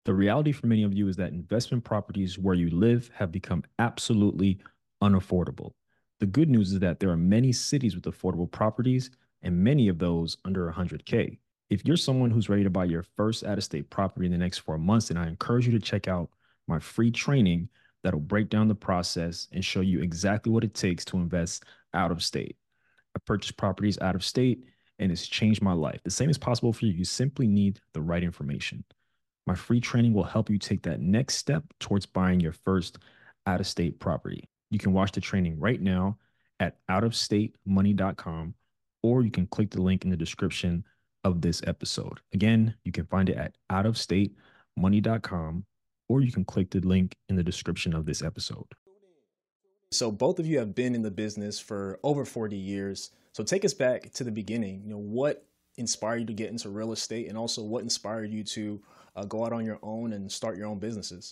The reality for many of you is that investment properties where you live have become absolutely unaffordable. The good news is that there are many cities with affordable properties and many of those under 100K. If you're someone who's ready to buy your first out of state property in the next 4 months, then I encourage you to check out my free training that'll break down the process and show you exactly what it takes to invest out of state. I purchased properties out of state and it's changed my life. The same is possible for you. You simply need the right information. My free training will help you take that next step towards buying your first out of state property. You can watch the training right now at outofstatemoney.com, or you can click the link in the description of this episode. Again, you can find it at outofstatemoney.com, or you can click the link in the description of this episode. So both of you have been in the business for over 40 years. So take us back to the beginning. What inspired you to get into real estate, and also what inspired you to go out on your own and start your own businesses?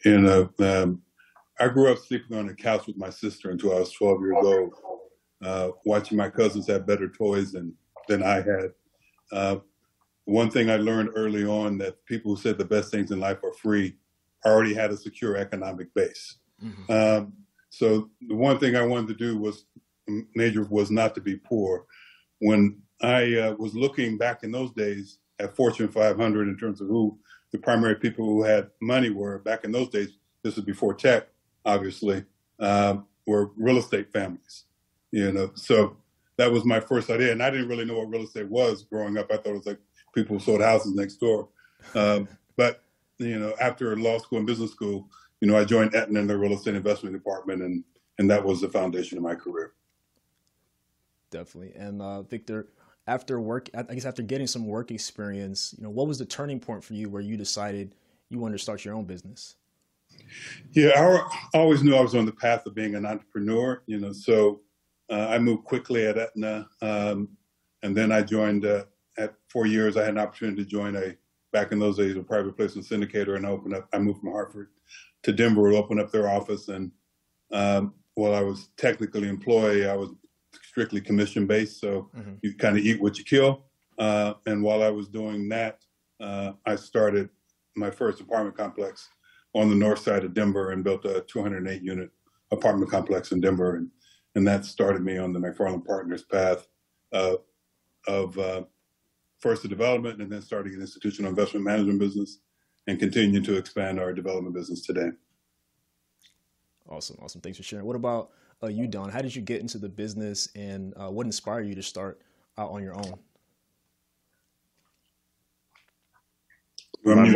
I grew up sleeping on the couch with my sister until I was 12 years old, watching my cousins have better toys than I had. One thing I learned early on, that people who said the best things in life are free already had a secure economic base. Mm-hmm. So the one thing I wanted to do was not to be poor. When I was looking back in those days at Fortune 500 in terms of who the primary people who had money were back in those days, this was before tech, obviously, were real estate families. So that was my first idea. And I didn't really know what real estate was growing up. I thought it was like people who sold houses next door. But after law school and business school, I joined Aetna in the real estate investment department, and that was the foundation of my career. Definitely. And Victor, after getting some work experience, what was the turning point for you where you decided you wanted to start your own business? Yeah, I always knew I was on the path of being an entrepreneur, so I moved quickly at Aetna. And then I joined, at 4 years, I had an opportunity to join back in those days, a private placement syndicator, and I moved from Hartford to Denver to open up their office. And while I was technically employed, I was strictly commission based. So mm-hmm. You kind of eat what you kill. And while I was doing that, I started my first apartment complex on the north side of Denver and built a 208 unit apartment complex in Denver. And that started me on the McFarland Partners path of first the development and then starting an institutional investment management business and continuing to expand our development business today. Awesome. Thanks for sharing. What about you, Don? How did you get into the business, and what inspired you to start out on your own? My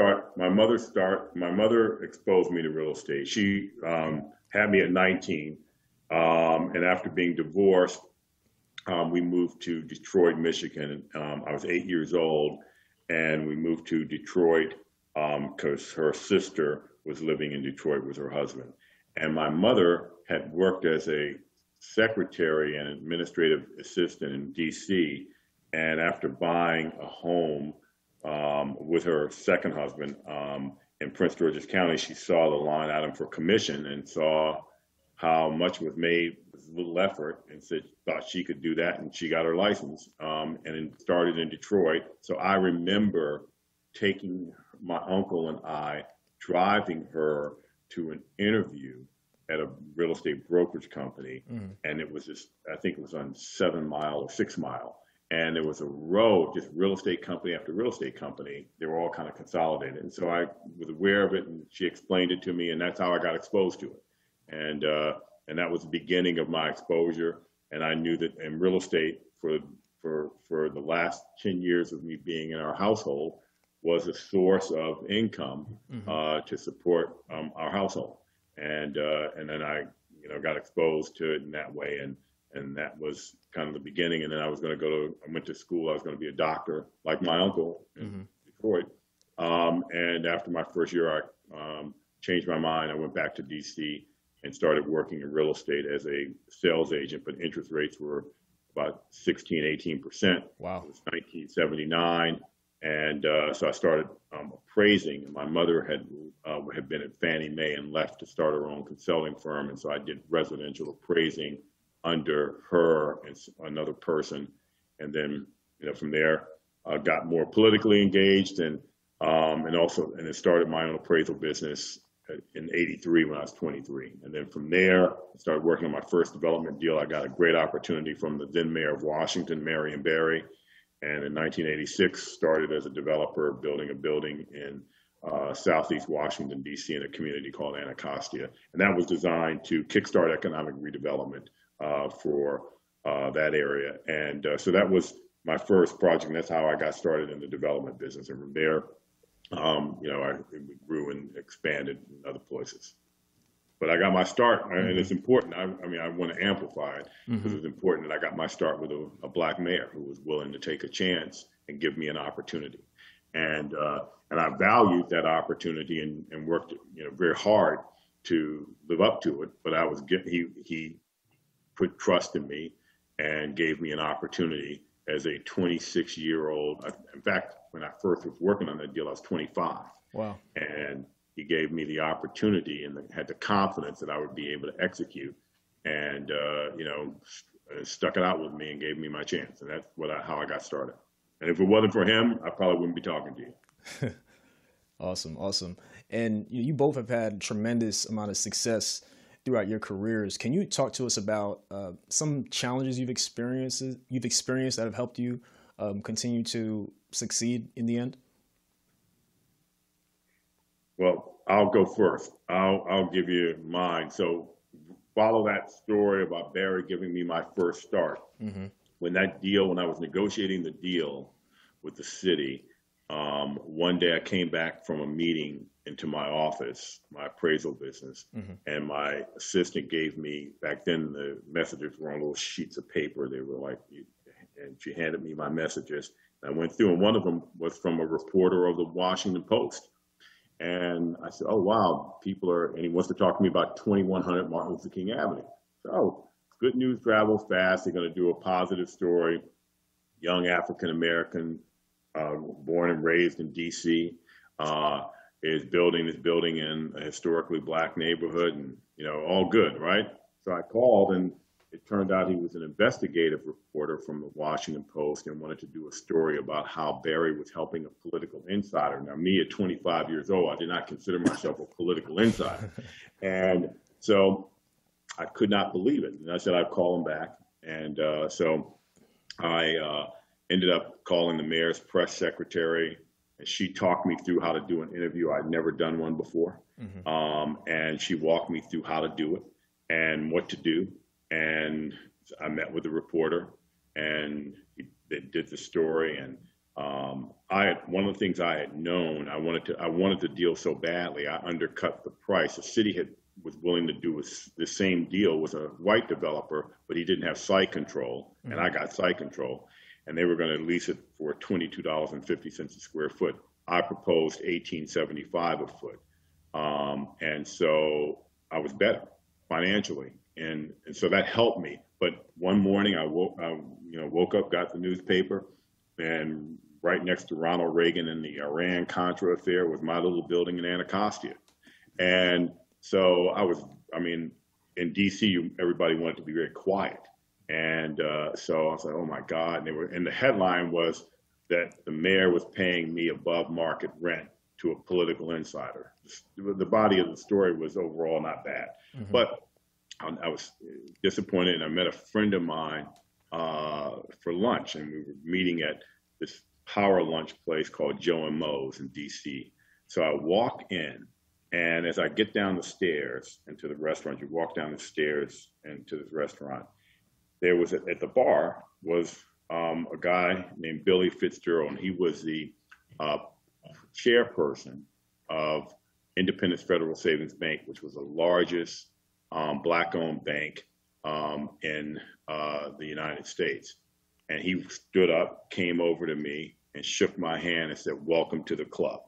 mother exposed me to real estate. She had me at 19, and after being divorced, we moved to Detroit, Michigan. I was 8 years old, and we moved to Detroit because her sister was living in Detroit with her husband. And my mother had worked as a secretary and administrative assistant in D.C. And after buying a home with her second husband in Prince George's County, she saw the line item for commission and saw how much was made with little effort, and thought she could do that, and she got her license and it started in Detroit. So I remember taking my uncle and I, driving her to an interview at a real estate brokerage company. Mm-hmm. And it was I think it was on 7 Mile or 6 Mile. And there was a row, just real estate company after real estate company. They were all kind of consolidated. And so I was aware of it, and she explained it to me, and that's how I got exposed to it. And that was the beginning of my exposure. And I knew that in real estate for the last 10 years of me being in our household was a source of income to support our household. And then I got exposed to it in that way. And that was kind of the beginning. And then I went to school. I was going to be a doctor like my uncle in Detroit. And after my first year, I changed my mind. I went back to DC and started working in real estate as a sales agent, but interest rates were about 16, 18%. Wow. It was 1979. And so I started appraising. And my mother had been at Fannie Mae and left to start her own consulting firm. And so I did residential appraising under her and another person. And then, from there, I got more politically engaged and and it started my own appraisal business in '83 when I was 23. And then from there, I started working on my first development deal. I got a great opportunity from the then mayor of Washington, Marion Barry. And in 1986, started as a developer building a building in Southeast Washington, D.C. in a community called Anacostia. And that was designed to kickstart economic redevelopment for that area. And so that was my first project. And that's how I got started in the development business. And from there, it grew and expanded in other places. But I got my start, and it's important. I want to amplify it because it's important that I got my start with a black mayor who was willing to take a chance and give me an opportunity. And I valued that opportunity and worked, very hard to live up to it. But he put trust in me and gave me an opportunity as a 26-year-old. In fact, when I first was working on that deal, I was 25. Wow. And he gave me the opportunity and had the confidence that I would be able to execute, and stuck it out with me and gave me my chance. And that's how I got started. And if it wasn't for him, I probably wouldn't be talking to you. Awesome. And you both have had tremendous amount of success throughout your careers. Can you talk to us about some challenges you've experienced that have helped you continue to succeed in the end? Well, I'll go first. I'll give you mine. So follow that story about Barry giving me my first start. Mm-hmm. When I was negotiating the deal with the city, one day I came back from a meeting into my office, my appraisal business, and my assistant gave me, back then the messages were on little sheets of paper. They were like, and she handed me my messages. I went through, and one of them was from a reporter of the Washington Post. And I said, oh, wow, and he wants to talk to me about 2100 Martin Luther King Avenue. So, good news travels fast. They're going to do a positive story. Young African-American, born and raised in D.C., is building in a historically black neighborhood, and, all good, right? So I called, and it turned out he was an investigative reporter from the Washington Post and wanted to do a story about how Barry was helping a political insider. Now, me at 25 years old, I did not consider myself a political insider. And so I could not believe it. And I said I'd call him back. And so I ended up calling the mayor's press secretary, and she talked me through how to do an interview. I'd never done one before. And she walked me through how to do it and what to do. And I met with the reporter, and they did the story. And one of the things I had known, I wanted the deal so badly, I undercut the price. The city was willing to do the same deal with a white developer, but he didn't have site control, and I got site control, and they were going to lease it for $22.50 a square foot. I proposed $18.75 a foot, and so I was better financially. And so that helped me. But one morning I woke up, got the newspaper, and right next to Ronald Reagan and the Iran-Contra affair was my little building in Anacostia. And so in D.C., everybody wanted to be very quiet. And so I was like, oh my God. And the headline was that the mayor was paying me above market rent to a political insider. The body of the story was overall not bad. But I was disappointed, and I met a friend of mine for lunch, and we were meeting at this power lunch place called Joe and Mo's in D.C. So I walk in, and as I get down the stairs into the restaurant, you walk down the stairs into this restaurant, there was at the bar was a guy named Billy Fitzgerald, and he was the chairperson of Independence Federal Savings Bank, which was the largest black-owned bank in the United States. And he stood up, came over to me, and shook my hand and said, "Welcome to the club."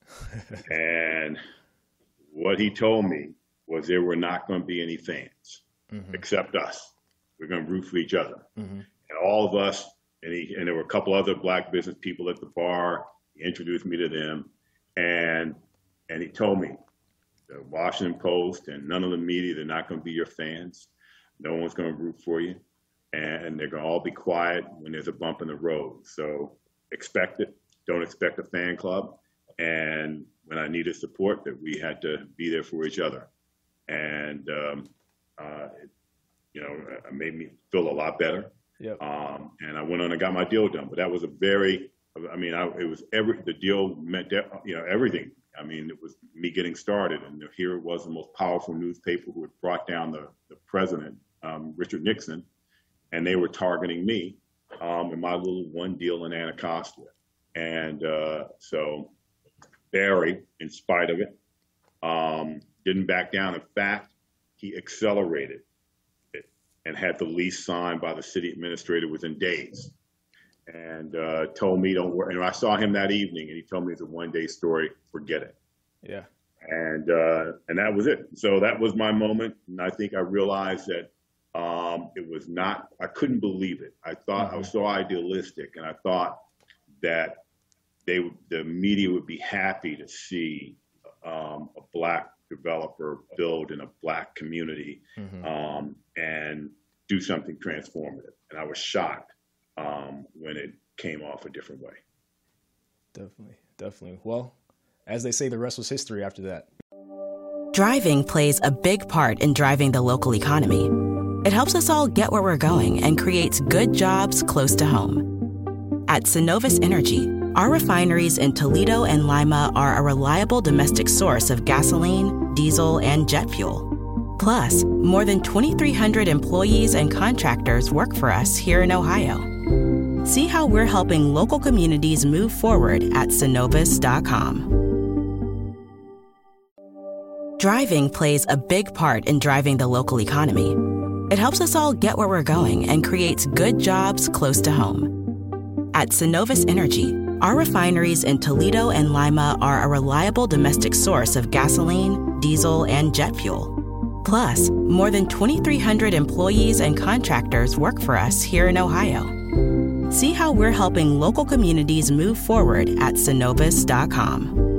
And what he told me was there were not going to be any fans except us. We're going to root for each other. And all of us, and there were a couple other black business people at the bar. He introduced me to them. And he told me, the Washington Post and none of the media, they're not going to be your fans. No one's going to root for you. And they're going to all be quiet when there's a bump in the road. So expect it. Don't expect a fan club. and when I needed support, that we had to be there for each other. And, it made me feel a lot better. Yep. And I went on and got my deal done. But that was the deal meant everything. I mean, it was me getting started. And here it was, the most powerful newspaper who had brought down the president, Richard Nixon, and they were targeting me in my little one deal in Anacostia. And so Barry, in spite of it, didn't back down. In fact, he accelerated it and had the lease signed by the city administrator within days, and told me, don't worry. And I saw him that evening, and he told me it's a one-day story, forget it. Yeah. And that was it. So that was my moment. And I think I realized that it was not, I couldn't believe it. I thought I was so idealistic, and I thought that the media would be happy to see a Black developer build in a Black community and do something transformative. And I was shocked when it came off a different way. Definitely. Well, as they say, the rest was history after that. Driving plays a big part in driving the local economy. It helps us all get where we're going and creates good jobs close to home. At Synovus Energy, our refineries in Toledo and Lima are a reliable domestic source of gasoline, diesel, and jet fuel. Plus, more than 2,300 employees and contractors work for us here in Ohio. See how we're helping local communities move forward at Synovus.com. Driving plays a big part in driving the local economy. It helps us all get where we're going and creates good jobs close to home. At Synovus Energy, our refineries in Toledo and Lima are a reliable domestic source of gasoline, diesel, and jet fuel. Plus, more than 2,300 employees and contractors work for us here in Ohio. See how we're helping local communities move forward at Synovus.com.